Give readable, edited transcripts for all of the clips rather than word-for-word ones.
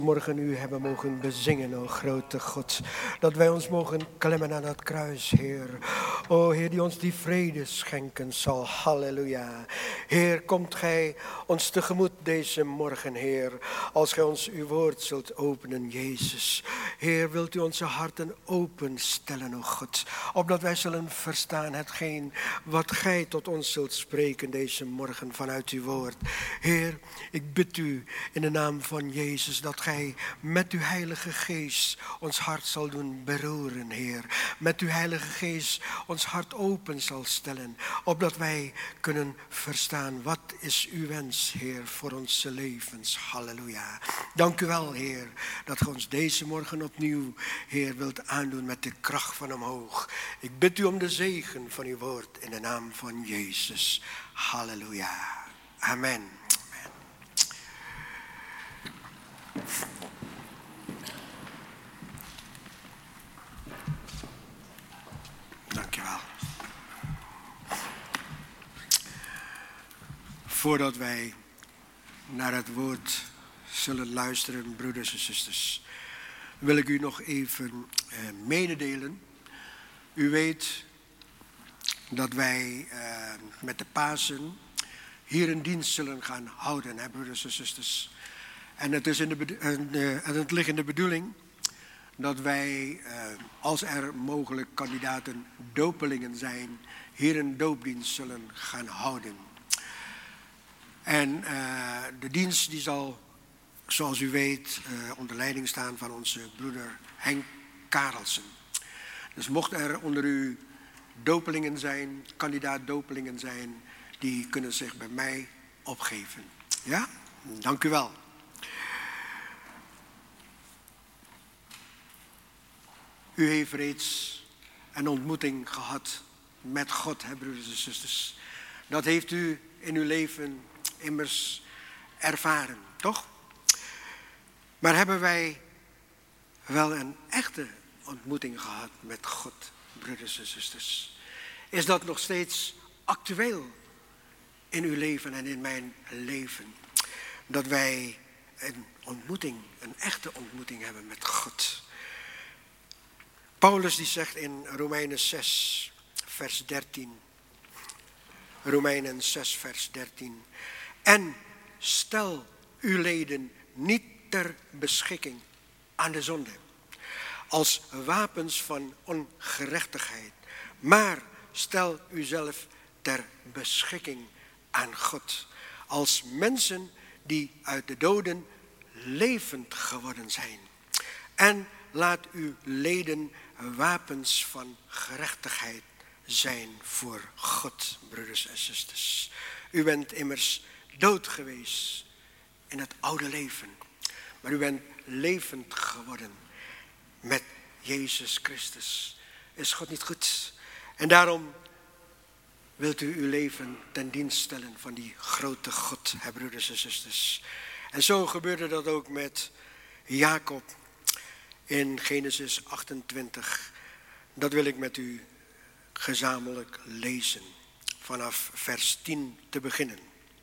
Morgen u hebben mogen bezingen, o grote God. Dat wij ons mogen klemmen aan dat kruis, Heer. O Heer, die ons die vrede schenken zal. Halleluja. Heer, komt gij ons tegemoet deze morgen, Heer. Als gij ons uw woord zult openen, Jezus. Heer, wilt u onze harten openstellen, o God. Opdat wij zullen verstaan hetgeen wat gij tot ons zult spreken deze morgen vanuit uw woord. Heer, ik bid u in de naam van Jezus dat gij met uw heilige geest ons hart zal doen beroeren, Heer. Met uw heilige geest ons hart open zal stellen, opdat wij kunnen verstaan wat is uw wens, Heer, voor onze levens. Halleluja. Dank u wel, Heer, dat u ons deze morgen opnieuw, Heer, wilt aandoen met de kracht van omhoog. Ik bid u om de zegen van uw woord in de naam van Jezus. Halleluja. Amen. Dankjewel. Voordat wij naar het woord zullen luisteren, broeders en zusters, wil ik u nog even mededelen. U weet dat wij met de Pasen hier een dienst zullen gaan houden, hè, broeders en zusters. En het is het ligt in de bedoeling dat wij, als er mogelijk kandidaten dopelingen zijn, hier een doopdienst zullen gaan houden. En de dienst die zal, zoals u weet, onder leiding staan van onze broeder Henk Karelsen. Dus mocht er onder u dopelingen zijn, kandidaat dopelingen zijn, die kunnen zich bij mij opgeven. Ja, dank u wel. U heeft reeds een ontmoeting gehad met God, hè, broeders en zusters. Dat heeft u in uw leven immers ervaren, toch? Maar hebben wij wel een echte ontmoeting gehad met God, broeders en zusters? Is dat nog steeds actueel in uw leven en in mijn leven? Dat wij een echte ontmoeting hebben met God. Paulus die zegt in Romeinen 6, vers 13. Romeinen 6, vers 13. En stel uw leden niet ter beschikking aan de zonde, als wapens van ongerechtigheid, maar stel uzelf ter beschikking aan God, als mensen die uit de doden levend geworden zijn. En laat uw leden wapens van gerechtigheid zijn voor God, broeders en zusters. U bent immers dood geweest in het oude leven, maar u bent levend geworden met Jezus Christus. Is God niet goed? En daarom wilt u uw leven ten dienst stellen van die grote God, hè, broeders en zusters. En zo gebeurde dat ook met Jacob in Genesis 28. Dat wil ik met u gezamenlijk lezen, vanaf vers 10 te beginnen.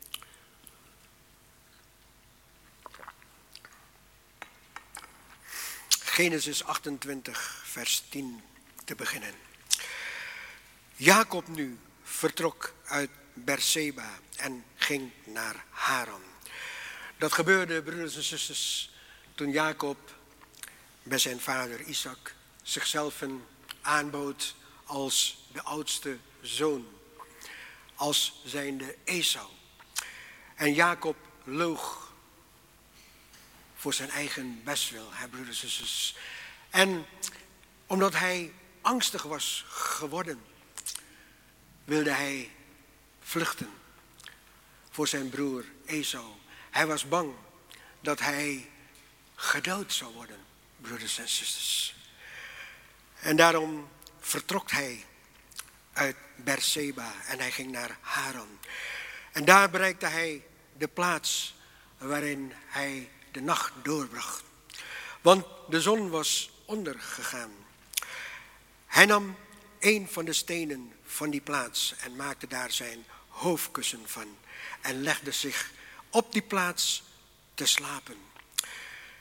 Genesis 28, vers 10 te beginnen. Jacob nu vertrok uit Berseba en ging naar Haran. Dat gebeurde, broeders en zusters, toen Jacob bij zijn vader Isaac zichzelf aanbood als de oudste zoon, als zijnde Esau. En Jacob loog voor zijn eigen bestwil, hè, broeders en zusters. En omdat hij angstig was geworden, wilde hij vluchten voor zijn broer Esau. Hij was bang dat hij gedood zou worden, broeders en zusters. En daarom vertrok hij uit Berseba en hij ging naar Haran. En daar bereikte hij de plaats waarin hij de nacht doorbracht. Want de zon was ondergegaan. Hij nam een van de stenen van die plaats en maakte daar zijn hoofdkussen van en legde zich op die plaats te slapen.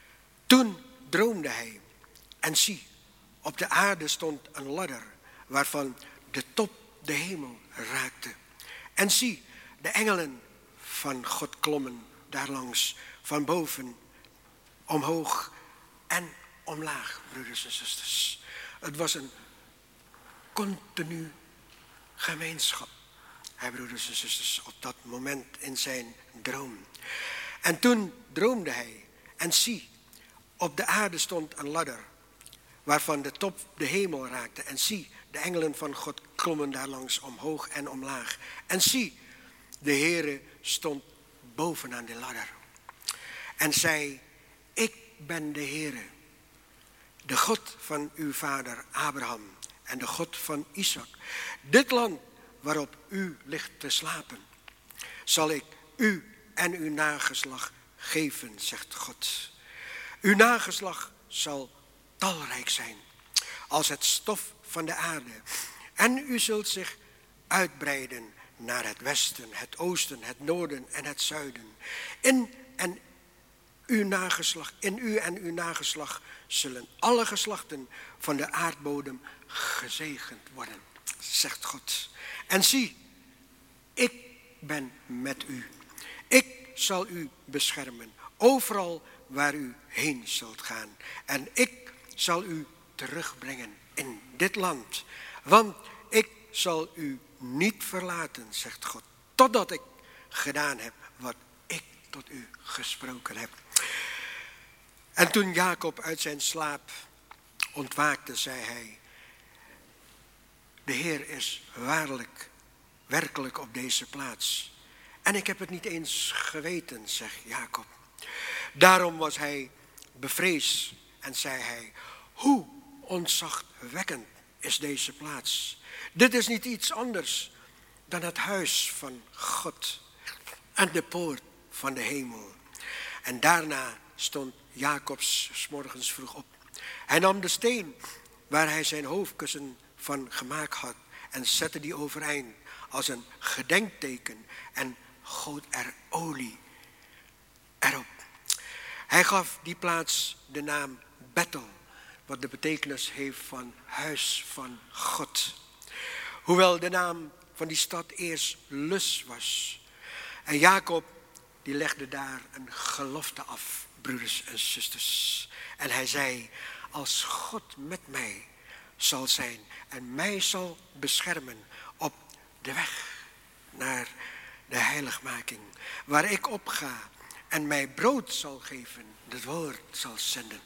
Toen droomde hij en zie, op de aarde stond een ladder waarvan de top de hemel raakte. En zie, de engelen van God klommen daarlangs, van boven, omhoog en omlaag, broeders en zusters. Het was een continu gemeenschap, broeders en zusters, op dat moment in zijn droom. En toen droomde hij en zie, op de aarde stond een ladder waarvan de top de hemel raakte. En zie, de engelen van God klommen daarlangs omhoog en omlaag. En zie, de Heere stond bovenaan de ladder. En zei, ik ben de Heere, de God van uw vader Abraham en de God van Isaac. Dit land waarop u ligt te slapen, zal ik u en uw nageslag geven, zegt God. Uw nageslag zal talrijk zijn als het stof van de aarde. En u zult zich uitbreiden naar het westen, het oosten, het noorden en het zuiden. In u en uw nageslag zullen alle geslachten van de aardbodem gezegend worden, zegt God. En zie, ik ben met u. Ik zal u beschermen, overal waar u heen zult gaan. En ik zal u terugbrengen in dit land. Want ik zal u niet verlaten, zegt God, totdat ik gedaan heb wat ik tot u gesproken heb. En toen Jacob uit zijn slaap ontwaakte, zei hij, de Heer is werkelijk op deze plaats. En ik heb het niet eens geweten, zegt Jacob. Daarom was hij bevreesd en zei hij, hoe ontzagwekkend is deze plaats. Dit is niet iets anders dan het huis van God en de poort van de hemel. En daarna stond Jacob 's morgens vroeg op. Hij nam de steen waar hij zijn hoofdkussen van gemaakt had en zette die overeind als een gedenkteken en goot er olie erop. Hij gaf die plaats de naam Bethel, wat de betekenis heeft van huis van God. Hoewel de naam van die stad eerst Luz was. En Jacob die legde daar een gelofte af, broeders en zusters. En hij zei, als God met mij zal zijn en mij zal beschermen op de weg naar de heiligmaking, waar ik op ga en mij brood zal geven, het woord zal zenden,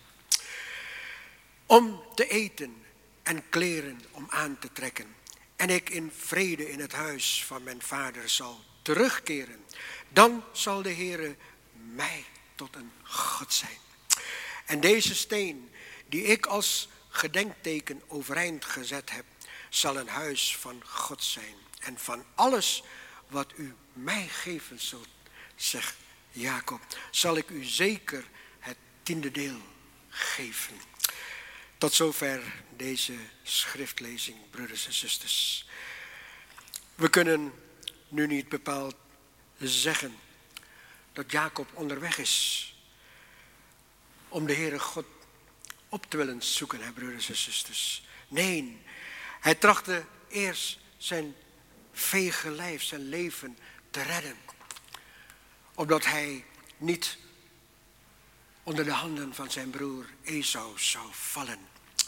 om te eten en kleren om aan te trekken, en ik in vrede in het huis van mijn vader zal terugkeren, dan zal de Heere mij tot een God zijn. En deze steen die ik als gedenkteken overeind gezet heb, zal een huis van God zijn. En van alles wat u mij geven zult, zegt Jacob, zal ik u zeker het 10e deel geven. Tot zover deze schriftlezing, broeders en zusters. We kunnen nu niet bepaald zeggen dat Jacob onderweg is om de Heere God op te willen zoeken, broeders en zusters. Nee, hij trachtte eerst zijn vege lijf, zijn leven te redden, opdat hij niet onder de handen van zijn broer Esau zou vallen.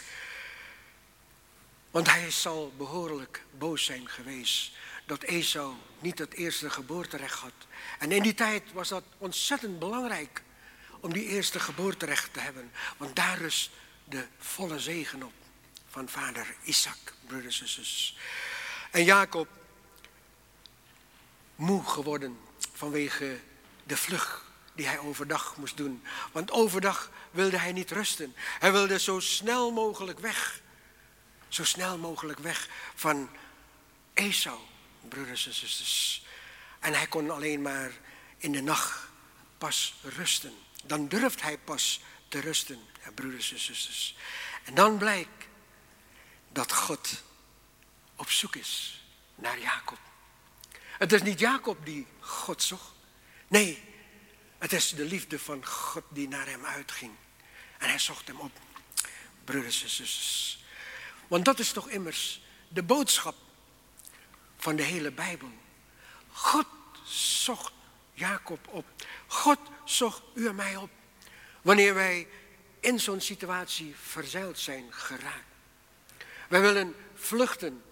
Want hij zal behoorlijk boos zijn geweest dat Esau niet het eerste geboorterecht had. En in die tijd was dat ontzettend belangrijk om die eerste geboorterecht te hebben. Want daar rust de volle zegen op van vader Isaac, broeders en zusters. En Jacob, moe geworden vanwege de vlucht die hij overdag moest doen. Want overdag wilde hij niet rusten. Hij wilde zo snel mogelijk weg. Zo snel mogelijk weg van Esau, broeders en zusters. En hij kon alleen maar in de nacht pas rusten. Dan durft hij pas te rusten, broeders en zusters. En dan blijkt dat God op zoek is naar Jacob. Het is niet Jacob die God zocht. Nee, het is de liefde van God die naar hem uitging. En hij zocht hem op, broeders en zusters. Want dat is toch immers de boodschap van de hele Bijbel. God zocht Jacob op. God zocht u en mij op. Wanneer wij in zo'n situatie verzeild zijn geraakt. Wij willen vluchten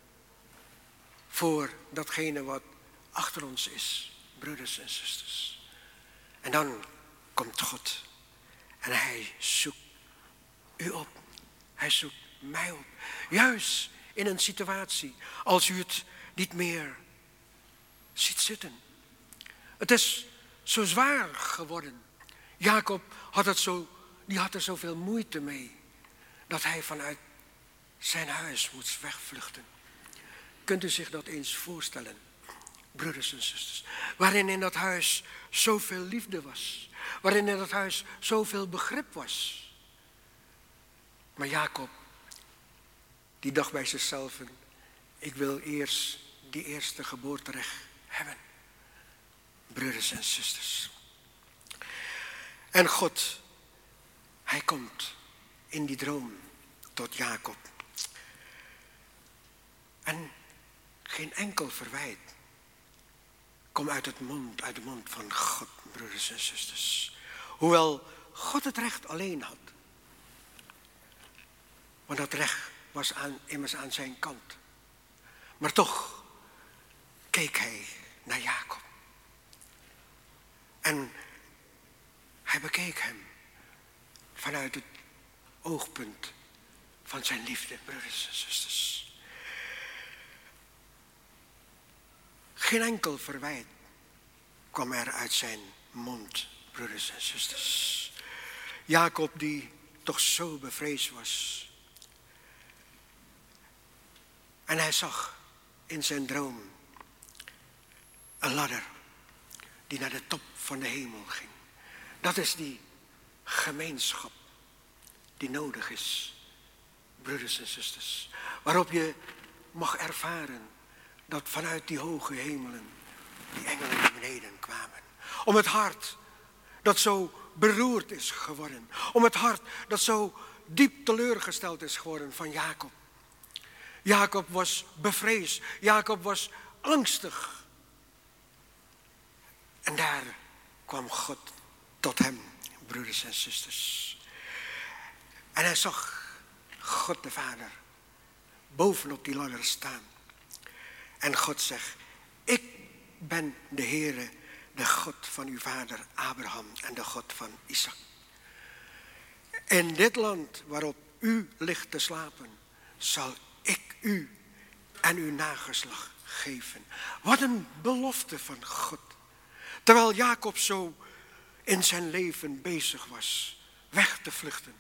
voor datgene wat achter ons is, broeders en zusters. En dan komt God en hij zoekt u op. Hij zoekt mij op. Juist in een situatie als u het niet meer ziet zitten. Het is zo zwaar geworden. Jacob had er zoveel moeite mee dat hij vanuit zijn huis moest wegvluchten. Kunt u zich dat eens voorstellen, broeders en zusters? Waarin in dat huis zoveel liefde was. Waarin in dat huis zoveel begrip was. Maar Jacob, die dacht bij zichzelf, ik wil eerst die eerste geboorterecht hebben. Broeders en zusters. En God, hij komt in die droom tot Jacob. En geen enkel verwijt komt uit de mond van God, broeders en zusters. Hoewel God het recht alleen had. Want dat recht was immers aan zijn kant. Maar toch keek hij naar Jacob. En hij bekeek hem vanuit het oogpunt van zijn liefde, broeders en zusters. Geen enkel verwijt kwam er uit zijn mond, broeders en zusters. Jacob die toch zo bevreesd was. En hij zag in zijn droom een ladder die naar de top van de hemel ging. Dat is die gemeenschap die nodig is, broeders en zusters. Waarop je mag ervaren dat vanuit die hoge hemelen die engelen naar beneden kwamen. Om het hart dat zo beroerd is geworden. Om het hart dat zo diep teleurgesteld is geworden van Jacob. Jacob was bevreesd. Jacob was angstig. En daar kwam God tot hem, broeders en zusters. En hij zag God de Vader bovenop die ladder staan. En God zegt, ik ben de Heere, de God van uw vader Abraham en de God van Isaac. In dit land waarop u ligt te slapen, zal ik u en uw nageslacht geven. Wat een belofte van God. Terwijl Jacob zo in zijn leven bezig was weg te vluchten.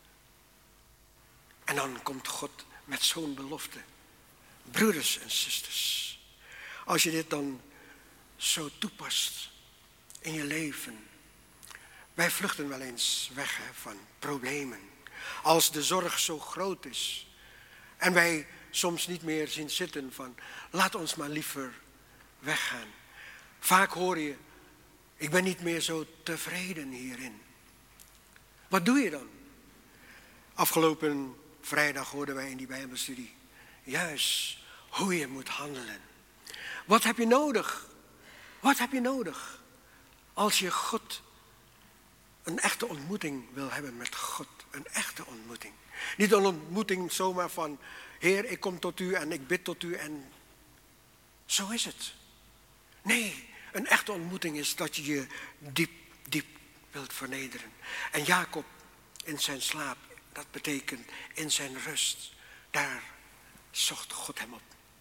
En dan komt God met zo'n belofte. Broeders en zusters, als je dit dan zo toepast in je leven. Wij vluchten wel eens weg van problemen. Als de zorg zo groot is. En wij soms niet meer zien zitten van, laat ons maar liever weggaan. Vaak hoor je, ik ben niet meer zo tevreden hierin. Wat doe je dan? Afgelopen vrijdag hoorden wij in die Bijbelstudie juist hoe je moet handelen. Wat heb je nodig? Wat heb je nodig als je God een echte ontmoeting wil hebben met God? Een echte ontmoeting. Niet een ontmoeting zomaar van, Heer, ik kom tot u en ik bid tot u en zo is het. Nee, een echte ontmoeting is dat je je diep wilt vernederen. En Jacob in zijn slaap, dat betekent in zijn rust, daar zocht God hem op.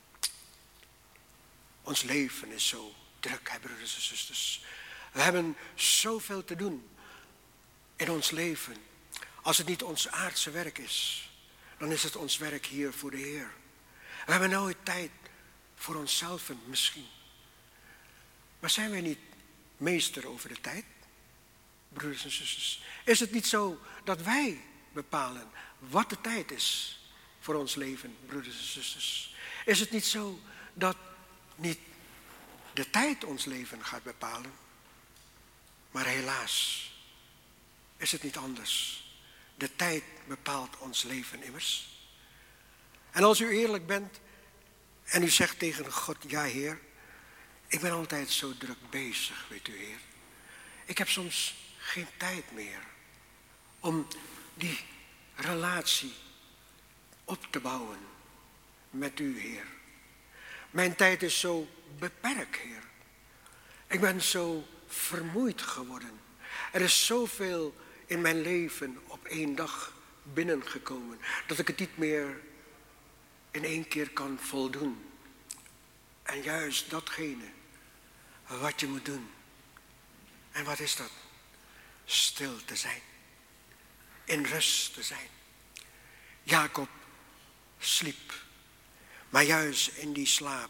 Ons leven is zo druk, hè, broeders en zusters. We hebben zoveel te doen in ons leven. Als het niet ons aardse werk is, dan is het ons werk hier voor de Heer. We hebben nooit tijd voor onszelf misschien. Maar zijn wij niet meester over de tijd, broeders en zusters? Is het niet zo dat wij bepalen wat de tijd is voor ons leven, broeders en zusters? Is het niet zo dat niet de tijd ons leven gaat bepalen? Maar helaas is het niet anders. De tijd bepaalt ons leven immers. En als u eerlijk bent en u zegt tegen God, ja Heer, ik ben altijd zo druk bezig, weet u Heer. Ik heb soms geen tijd meer om die relatie op te bouwen met u, Heer. Mijn tijd is zo beperkt, Heer. Ik ben zo vermoeid geworden. Er is zoveel in mijn leven op 1 dag binnengekomen, dat ik het niet meer in 1 keer kan voldoen. En juist datgene wat je moet doen. En wat is dat? Stil te zijn. In rust te zijn. Jacob sliep. Maar juist in die slaap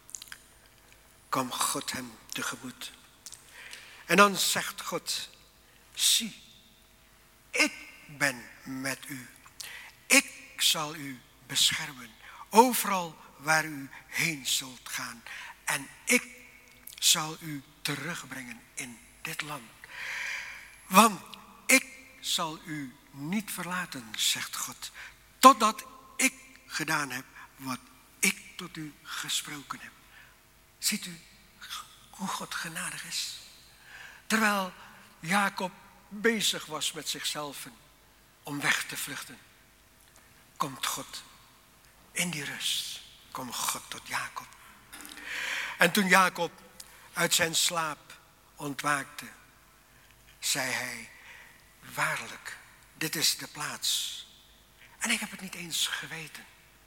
kwam God hem tegemoet. En dan zegt God, zie, ik ben met u. Ik zal u beschermen. Overal waar u heen zult gaan. En ik zal u terugbrengen in dit land. Want ik zal u niet verlaten, zegt God. Totdat ik gedaan heb wat ik tot u gesproken heb. Ziet u hoe God genadig is? Terwijl Jacob bezig was met zichzelf om weg te vluchten, komt God in die rust. Komt God tot Jacob. En toen Jacob uit zijn slaap ontwaakte, zei hij, waarlijk, dit is de plaats. En ik heb het niet eens geweten.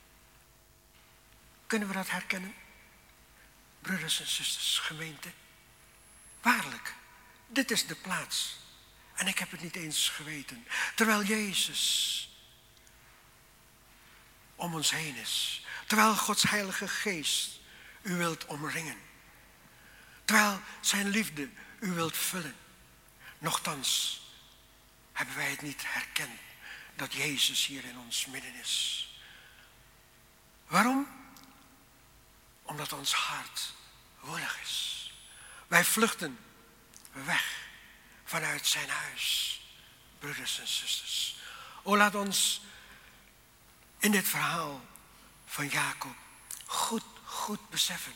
Kunnen we dat herkennen? Broeders en zusters, gemeente. Waarlijk, dit is de plaats. En ik heb het niet eens geweten. Terwijl Jezus om ons heen is. Terwijl Gods Heilige Geest u wilt omringen. Terwijl zijn liefde u wilt vullen. Nochtans hebben wij het niet herkend dat Jezus hier in ons midden is. Waarom? Omdat ons hart woelig is. Wij vluchten weg vanuit zijn huis. Broeders en zusters. O, laat ons in dit verhaal van Jacob goed beseffen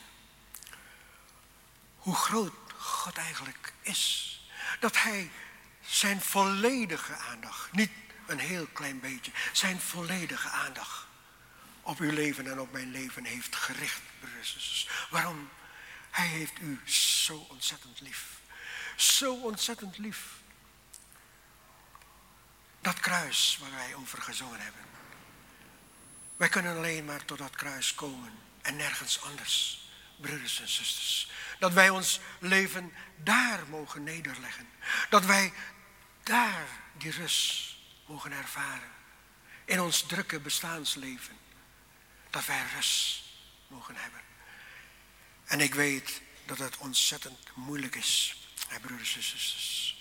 hoe groot God eigenlijk is. Dat hij zijn volledige aandacht, niet een heel klein beetje, zijn volledige aandacht op uw leven en op mijn leven heeft gericht, broeders en zusters. Waarom? Hij heeft u zo ontzettend lief. Zo ontzettend lief. Dat kruis waar wij over gezongen hebben. Wij kunnen alleen maar tot dat kruis komen en nergens anders, broeders en zusters. Dat wij ons leven daar mogen nederleggen. Dat wij daar die rust mogen ervaren. In ons drukke bestaansleven. Dat wij rust mogen hebben. En ik weet dat het ontzettend moeilijk is, broeders en zusters.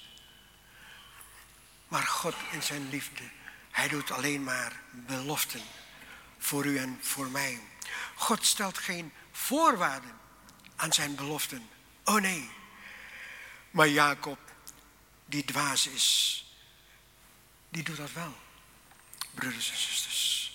Maar God in zijn liefde, hij doet alleen maar beloften voor u en voor mij. God stelt geen voorwaarden aan zijn beloften. Oh nee. Maar Jacob, die dwaas is, die doet dat wel, broeders en zusters.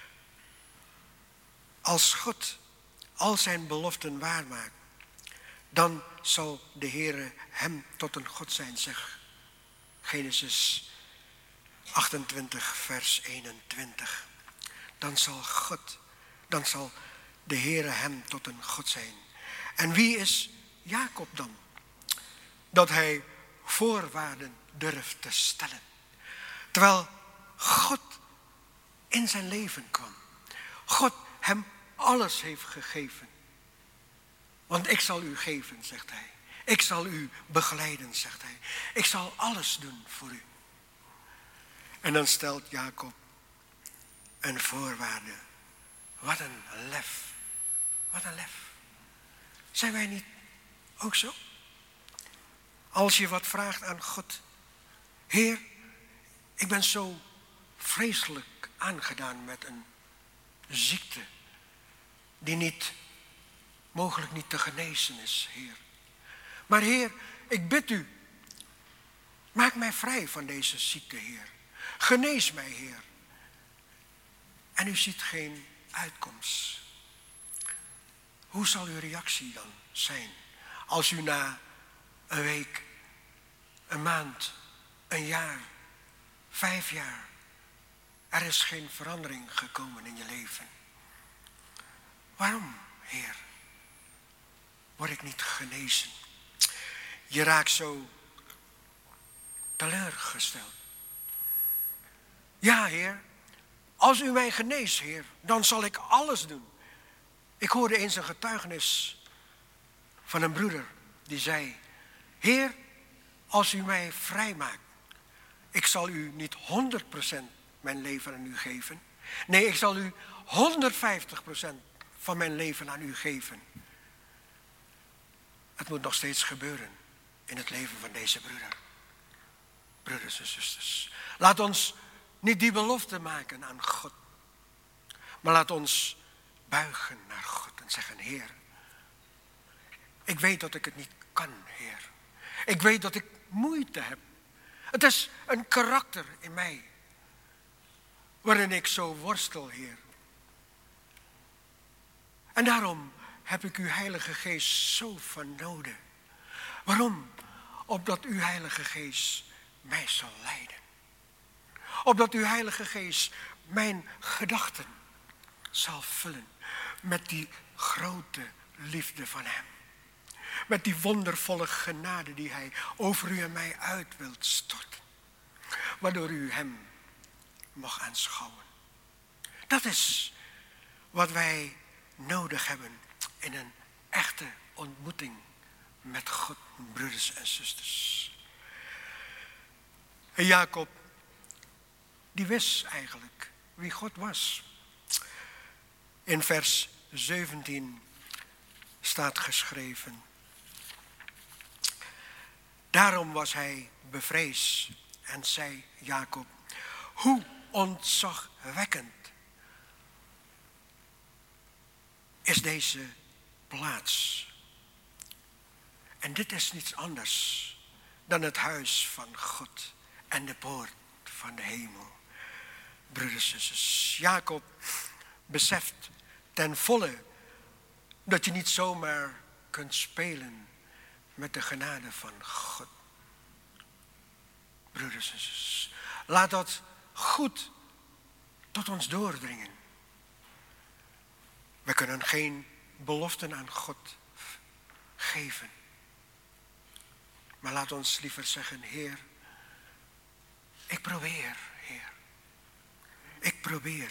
Als God al zijn beloften waarmaakt, dan zal de Heere hem tot een God zijn, zegt Genesis 28 vers 21. Dan zal de Heere hem tot een God zijn. En wie is Jacob dan? Dat hij voorwaarden durft te stellen. Terwijl God in zijn leven kwam. God hem alles heeft gegeven. Want ik zal u geven, zegt hij. Ik zal u begeleiden, zegt hij. Ik zal alles doen voor u. En dan stelt Jacob een voorwaarde. Wat een lef. Wat een lef. Zijn wij niet ook zo? Als je wat vraagt aan God. Heer, ik ben zo vreselijk aangedaan met een ziekte die mogelijk niet te genezen is, Heer. Maar Heer, ik bid u, maak mij vrij van deze ziekte, Heer. Genees mij, Heer. En u ziet geen uitkomst. Hoe zal uw reactie dan zijn als u na een week, een maand, een jaar, 5 jaar, er is geen verandering gekomen in je leven? Waarom, Heer, word ik niet genezen? Je raakt zo teleurgesteld. Ja, Heer, als u mij geneest, Heer, dan zal ik alles doen. Ik hoorde eens een getuigenis van een broeder die zei: Heer, als u mij vrijmaakt, ik zal u niet 100% mijn leven aan u geven. Nee, ik zal u 150% van mijn leven aan u geven. Het moet nog steeds gebeuren in het leven van deze broeder. Broeders en zusters, laat ons niet die belofte maken aan God, maar laat ons buigen naar God en zeggen: Heer, ik weet dat ik het niet kan, Heer. Ik weet dat ik moeite heb. Het is een karakter in mij waarin ik zo worstel, Heer. En daarom heb ik uw Heilige Geest zo van nodig. Waarom? Opdat uw Heilige Geest mij zal leiden. Opdat uw Heilige Geest mijn gedachten zal vullen met die grote liefde van hem. Met die wondervolle genade die hij over u en mij uit wilt storten. Waardoor u hem mag aanschouwen. Dat is wat wij nodig hebben in een echte ontmoeting met God, broeders en zusters. En Jacob, die wist eigenlijk wie God was. In vers 17 staat geschreven: Daarom was hij bevreesd en zei Jacob: Hoe ontzagwekkend is deze plaats. En dit is niets anders dan het huis van God en de poort van de hemel. Broeders en zusters, Jacob beseft ten volle dat je niet zomaar kunt spelen met de genade van God. Broeders en zusters, laat dat goed tot ons doordringen. We kunnen geen beloften aan God geven. Maar laat ons liever zeggen: Heer, ik probeer, Heer. Ik probeer.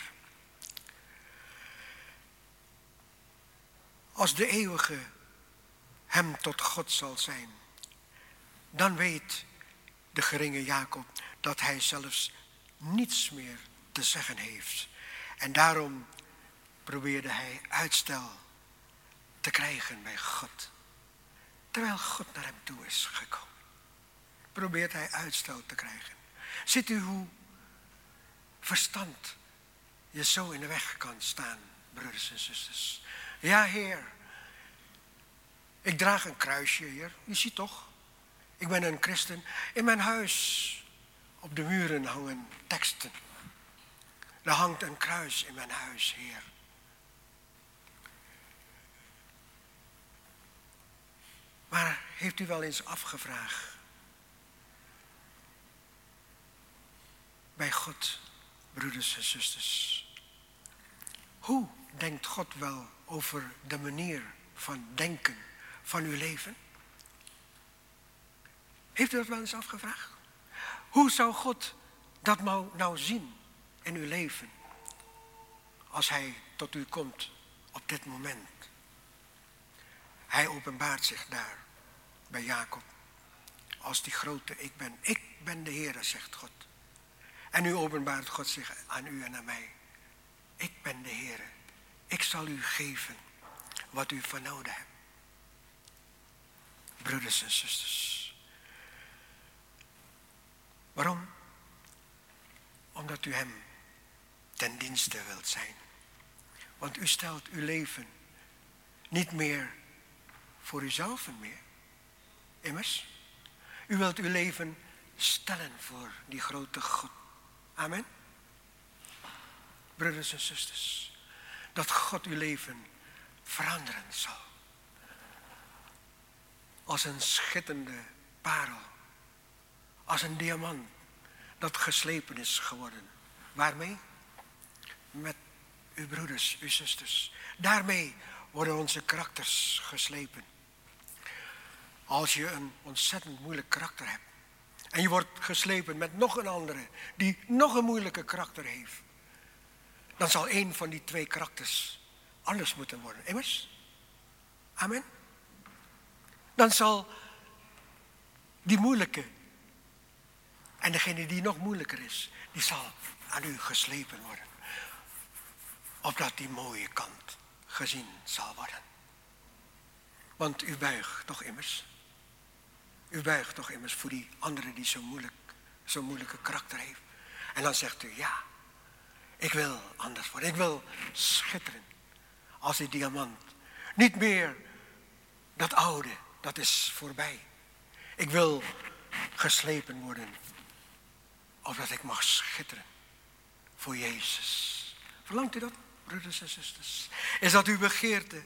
Als de eeuwige hem tot God zal zijn, dan weet de geringe Jacob dat hij zelfs niets meer te zeggen heeft. En daarom probeerde hij uitstel te krijgen bij God. Terwijl God naar hem toe is gekomen, probeert hij uitstel te krijgen. Ziet u hoe verstand je zo in de weg kan staan, broeders en zusters? Ja, Heer, ik draag een kruisje, Heer. Je ziet toch, ik ben een christen. In mijn huis, op de muren hangen teksten. Er hangt een kruis in mijn huis, Heer. Maar heeft u wel eens afgevraagd bij God, broeders en zusters, hoe denkt God wel over de manier van denken van uw leven? Heeft u dat wel eens afgevraagd? Hoe zou God dat nou zien in uw leven als hij tot u komt op dit moment? Hij openbaart zich daar bij Jacob als die grote ik ben. Ik ben de Heere, zegt God. En nu openbaart God zich aan u en aan mij. Ik ben de Heere. Ik zal u geven wat u van nodig hebt. Broeders en zusters. Waarom? Omdat u hem ten dienste wilt zijn. Want u stelt uw leven niet meer voor uzelf meer. Immers, u wilt uw leven stellen voor die grote God. Amen. Broeders en zusters, dat God uw leven veranderen zal. Als een schitterende parel. Als een diamant dat geslepen is geworden. Waarmee? Met uw broeders, uw zusters. Daarmee worden onze karakters geslepen. Als je een ontzettend moeilijk karakter hebt. En je wordt geslepen met nog een andere die nog een moeilijke karakter heeft. Dan zal één van die twee karakters anders moeten worden. Immers? Amen. Dan zal die moeilijke en degene die nog moeilijker is, die zal aan u geslepen worden. Opdat die mooie kant gezien zal worden. Want u buigt toch immers. U buigt toch immers voor die andere die zo'n moeilijke karakter heeft. En dan zegt u, ja, ik wil anders worden. Ik wil schitteren als die diamant. Niet meer dat oude, dat is voorbij. Ik wil geslepen worden. Opdat ik mag schitteren voor Jezus. Verlangt u dat, broeders en zusters? Is dat uw begeerte?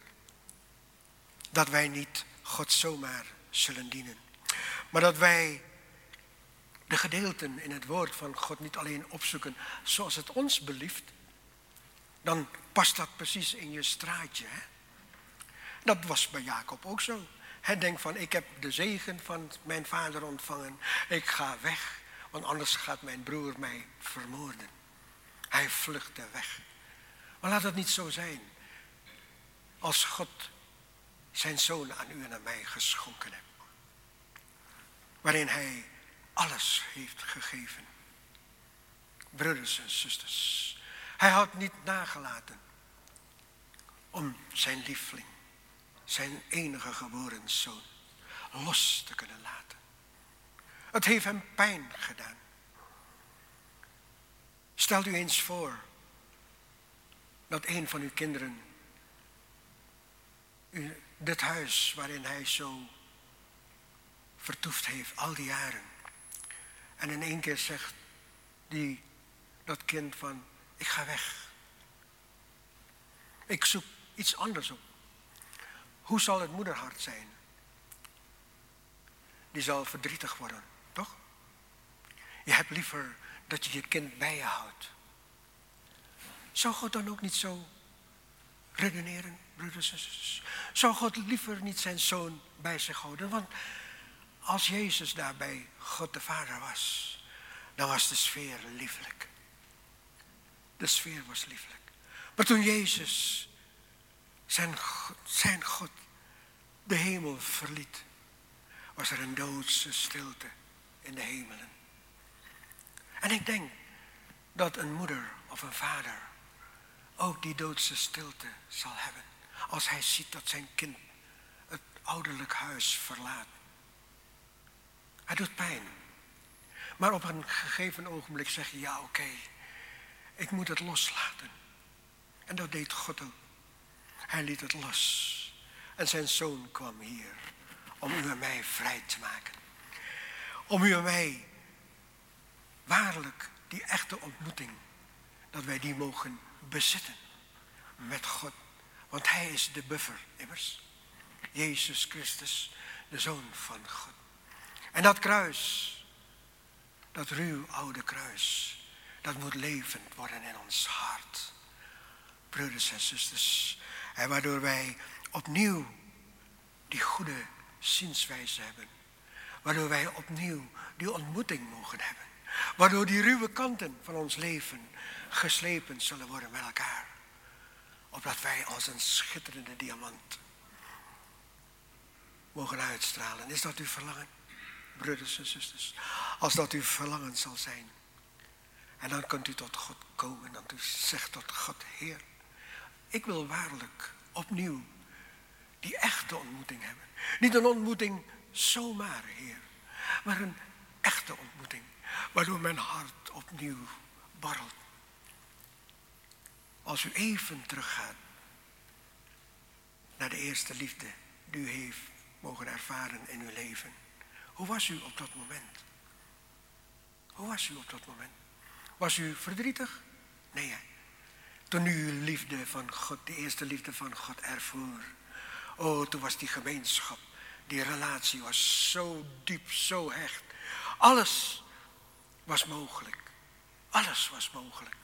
Dat wij niet God zomaar zullen dienen. Maar dat wij de gedeelten in het woord van God niet alleen opzoeken zoals het ons belieft. Dan past dat precies in je straatje. Hè? Dat was bij Jacob ook zo. Hij denkt van, ik heb de zegen van mijn vader ontvangen. Ik ga weg, want anders gaat mijn broer mij vermoorden. Hij vluchtte weg. Maar laat dat niet zo zijn. Als God zijn zoon aan u en aan mij geschonken heeft. Waarin hij alles heeft gegeven. Broeders en zusters. Hij had niet nagelaten om zijn lieveling, zijn enige geboren zoon, los te kunnen laten. Het heeft hem pijn gedaan. Stelt u eens voor dat een van uw kinderen dit huis waarin hij zo vertoefd heeft al die jaren. En in één keer zegt dat kind van, ik ga weg. Ik zoek iets anders op. Hoe zal het moederhart zijn? Die zal verdrietig worden, toch? Je hebt liever dat je je kind bij je houdt. Zou God dan ook niet zo redeneren, broeders en zusters? Zou God liever niet zijn zoon bij zich houden? Want als Jezus daar bij God de Vader was, dan was de sfeer liefelijk. De sfeer was liefelijk. Maar toen Jezus zijn God de hemel verliet, was er een doodse stilte in de hemelen. En ik denk dat een moeder of een vader ook die doodse stilte zal hebben. Als hij ziet dat zijn kind het ouderlijk huis verlaat. Het doet pijn. Maar op een gegeven ogenblik zeg je, ja oké, ik moet het loslaten. En dat deed God ook. Hij liet het los. En zijn zoon kwam hier om u en mij vrij te maken. Om u en mij waarlijk die echte ontmoeting, dat wij die mogen bezitten met God. Want hij is de buffer, immers. Jezus Christus, de Zoon van God. En dat kruis, dat ruw oude kruis, dat moet levend worden in ons hart. Broeders en zusters. En waardoor wij opnieuw die goede zienswijze hebben. Waardoor wij opnieuw die ontmoeting mogen hebben. Waardoor die ruwe kanten van ons leven geslepen zullen worden met elkaar. Opdat wij als een schitterende diamant mogen uitstralen. Is dat uw verlangen, broeders en zusters? Als dat uw verlangen zal zijn. En dan kunt u tot God komen. En u zegt tot God, Heer, ik wil waarlijk opnieuw die echte ontmoeting hebben. Niet een ontmoeting zomaar, Heer. Maar een echte ontmoeting. Waardoor mijn hart opnieuw borrelt. Als u even teruggaat naar de eerste liefde die u heeft mogen ervaren in uw leven. Hoe was u op dat moment? Hoe was u op dat moment? Was u verdrietig? Nee, hè? Toen u uw liefde van God, de eerste liefde van God ervoer. Oh, toen was die gemeenschap, die relatie was zo diep, zo hecht. Alles was mogelijk. Alles was mogelijk.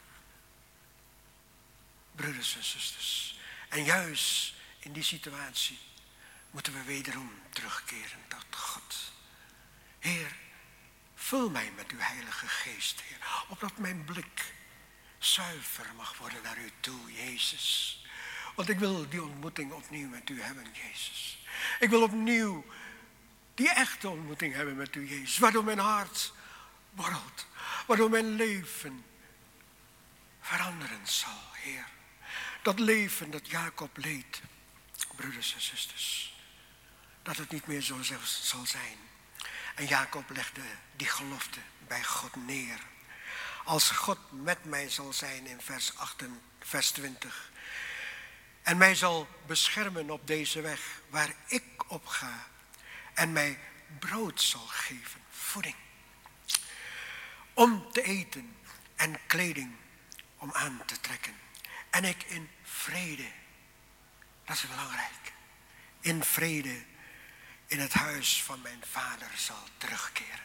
Broeders en zusters. En juist in die situatie moeten we wederom terugkeren tot God. Heer, vul mij met uw Heilige Geest, Heer. Opdat mijn blik zuiver mag worden naar u toe, Jezus. Want ik wil die ontmoeting opnieuw met u hebben, Jezus. Ik wil opnieuw die echte ontmoeting hebben met u, Jezus. Waardoor mijn hart borrelt. Waardoor mijn leven veranderen zal, Heer. Dat leven dat Jacob leed, broeders en zusters. Dat het niet meer zo zal zijn. En Jacob legde die gelofte bij God neer. Als God met mij zal zijn in vers 20. En mij zal beschermen op deze weg waar ik op ga. En mij brood zal geven, voeding. Om te eten en kleding om aan te trekken. En ik in vrede, dat is belangrijk, in vrede in het huis van mijn vader zal terugkeren.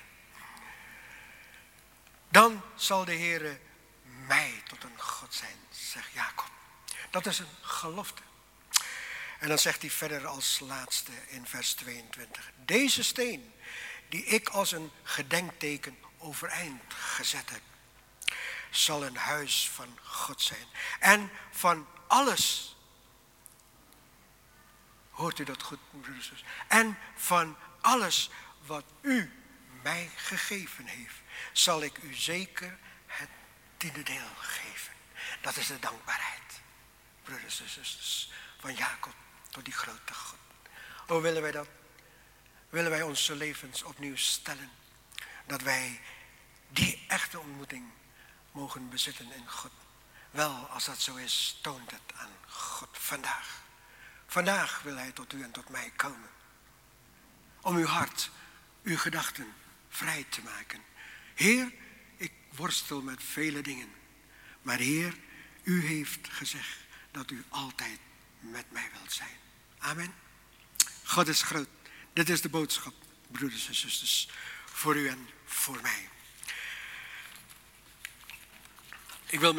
Dan zal de Heere mij tot een God zijn, zegt Jacob. Dat is een gelofte. En dan zegt hij verder als laatste in vers 22. Deze steen die ik als een gedenkteken overeind gezet heb, zal een huis van God zijn. En van alles, hoort u dat goed, broeders? En van alles wat u mij gegeven heeft, zal ik u zeker het tiende deel geven. Dat is de dankbaarheid, broeders en zusters, van Jacob tot die grote God. O, willen wij dat? Willen wij onze levens opnieuw stellen? Dat wij die echte ontmoeting mogen bezitten in God. Wel, als dat zo is, toont het aan God vandaag. Vandaag wil hij tot u en tot mij komen. Om uw hart, uw gedachten vrij te maken. Heer, ik worstel met vele dingen. Maar Heer, u heeft gezegd dat u altijd met mij wilt zijn. Amen. God is groot. Dit is de boodschap, broeders en zusters, voor u en voor mij. Ik wil